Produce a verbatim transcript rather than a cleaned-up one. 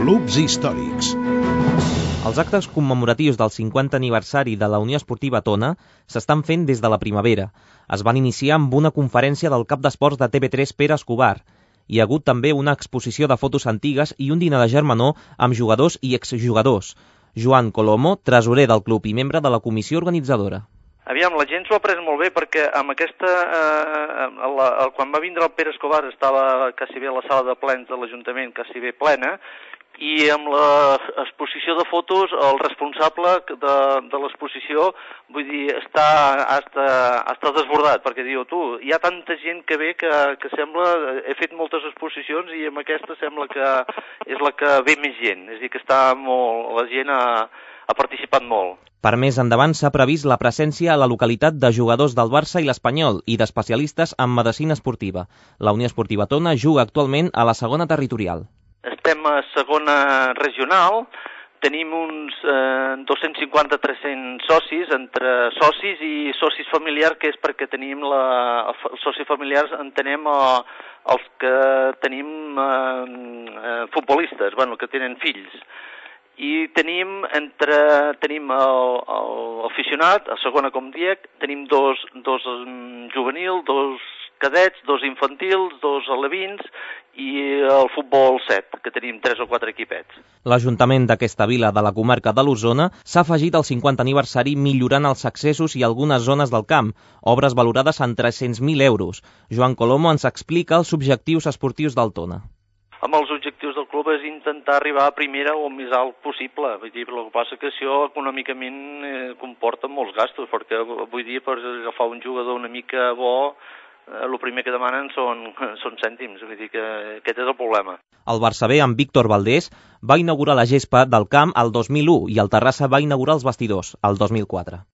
Clubs històrics. Els actes commemoratius del cinquanta aniversari de la Unió Esportiva Tona s'estan fent des de la primavera. Es van iniciar amb una conferència del cap d'esports de T V tres Pere Escobar. Hi ha hagut també una exposició de fotos antigues i un dinar de germanor amb jugadors i exjugadors. Joan Colomo, tresorer del club i membre de la comissió organitzadora. Aviam, la gent s'ho ha pres molt bé perquè amb aquesta, eh, la, el, quan va vindre el Pere Escobar estava quasi bé la sala de plens de l'Ajuntament, quasi bé plena, i amb l'exposició de fotos el responsable de, de l'exposició, vull dir, està, està, està desbordat, perquè diu, tu, hi ha tanta gent que ve que, que sembla, he fet moltes exposicions i amb aquesta sembla que és la que ve més gent, és a dir, que està molt, la gent ha, ha participat molt. Per més endavant s'ha previst la presència a la localitat de jugadors del Barça i l'Espanyol i d'especialistes en medicina esportiva. La Unió Esportiva Tona juga actualment a la segona territorial. Estem a segona regional, tenim uns eh, dos-cents cinquanta a tres-cents socis, entre socis i socis familiars, que és perquè tenim la, els socis familiars entenem eh, els que tenim eh, eh, futbolistes, bueno, que tenen fills. I tenim entre tenim l'aficionat, a segona com diec, tenim dos, dos juvenil, dos cadets, dos infantils, dos alevins i el futbol set, que tenim tres o quatre equipets. L'Ajuntament d'aquesta vila de la comarca de l'Osona s'ha afegit al cinquanta aniversari millorant els accessos i algunes zones del camp, obres valorades en tres-cents mil euros. Joan Colomo ens explica els objectius esportius del Tona. Amb els objectius del club és intentar arribar a primera o més alt possible. Vull dir, el que passa que això econòmicament eh, comporta molts gastos, perquè vull dir, per agafar un jugador una mica bo, eh, el primer que demanen són, són cèntims, vull dir que aquest és el problema. El Barça B, amb Víctor Valdés, va inaugurar la gespa del camp el dos mil u i el Terrassa va inaugurar els vestidors el dos mil quatre.